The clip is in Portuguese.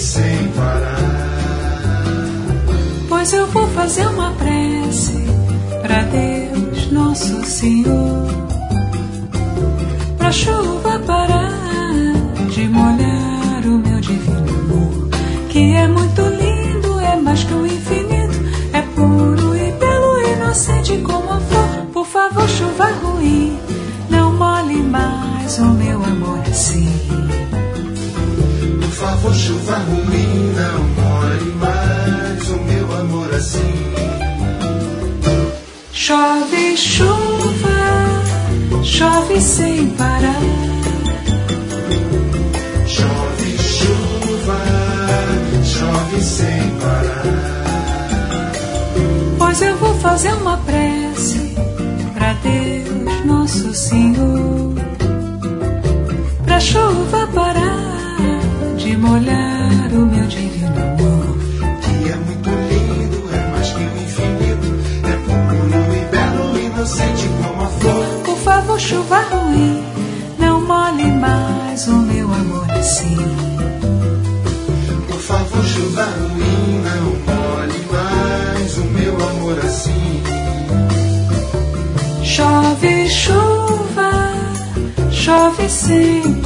sem parar. Pois eu vou fazer uma prece pra Deus Nosso Senhor, pra chuva parar de molhar o meu divino amor, que é muito lindo, é mais que o infinito, é puro e belo, inocente como a flor. Por favor, chuva ruim, não molhe mais o meu amor assim. Por favor, chuva ruim, não molhe mais o meu amor assim. Chove chuva, chove sem parar. Chove chuva, chove sem parar. Pois eu vou fazer uma prece pra Deus Nosso Senhor, pra chuva parar de molhar o meu divino amor, que é muito lindo, é mais que o infinito, é puro e belo, inocente como a flor. Por favor, chuva ruim, não molhe mais o meu amor assim. Por favor, chuva ruim, não molhe mais o meu amor assim. Chove chuva, chove sem